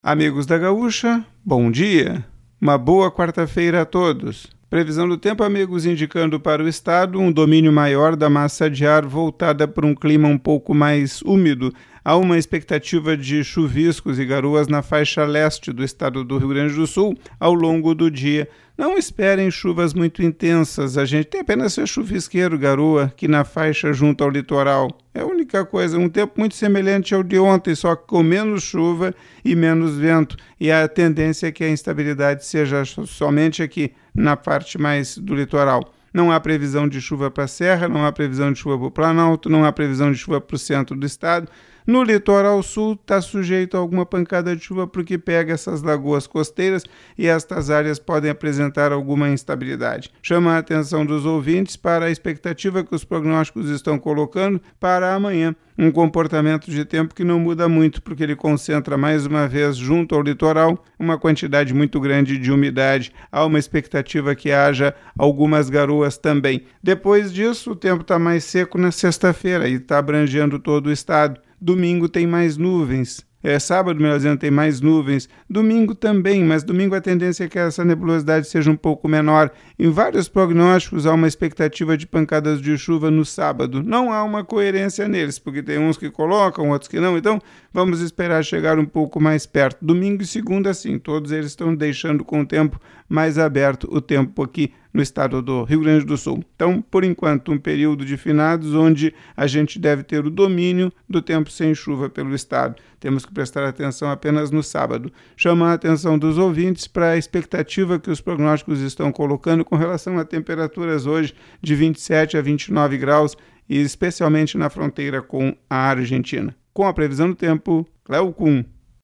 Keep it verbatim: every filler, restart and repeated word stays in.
Amigos da Gaúcha, bom dia! Uma boa quarta-feira a todos. Previsão do tempo, amigos, indicando para o estado um domínio maior da massa de ar voltada para um clima um pouco mais úmido. Há uma expectativa de chuviscos e garoas na faixa leste do estado do Rio Grande do Sul ao longo do dia. Não esperem chuvas muito intensas, a gente tem apenas esse chuvisqueiro, garoa, aqui na faixa junto ao litoral. É a única coisa, um tempo muito semelhante ao de ontem, só que com menos chuva e menos vento. E a tendência é que a instabilidade seja somente aqui, na parte mais do litoral. Não há previsão de chuva para a Serra, não há previsão de chuva para o Planalto, não há previsão de chuva para o centro do estado. No litoral sul está sujeito a alguma pancada de chuva porque pega essas lagoas costeiras e estas áreas podem apresentar alguma instabilidade. Chama a atenção dos ouvintes para a expectativa que os prognósticos estão colocando para amanhã. Um comportamento de tempo que não muda muito, porque ele concentra mais uma vez junto ao litoral uma quantidade muito grande de umidade. Há uma expectativa que haja algumas garoas também. Depois disso, o tempo está mais seco na sexta-feira e está abrangendo todo o estado. Domingo tem mais nuvens. É, sábado, melhor dizendo, tem mais nuvens. Domingo também, mas domingo a tendência é que essa nebulosidade seja um pouco menor. Em vários prognósticos há uma expectativa de pancadas de chuva no sábado. Não há uma coerência neles, porque tem uns que colocam, outros que não. Então, vamos esperar chegar um pouco mais perto. Domingo e segunda, sim, todos eles estão deixando com o tempo mais aberto o tempo aqui no estado do Rio Grande do Sul. Então, por enquanto, um período de finados onde a gente deve ter o domínio do tempo sem chuva pelo estado. Temos que prestar atenção apenas no sábado. Chama a atenção dos ouvintes para a expectativa que os prognósticos estão colocando com relação a temperaturas hoje de vinte e sete a vinte e nove graus, e especialmente na fronteira com a Argentina. Com a previsão do tempo, Cleo Kuhn.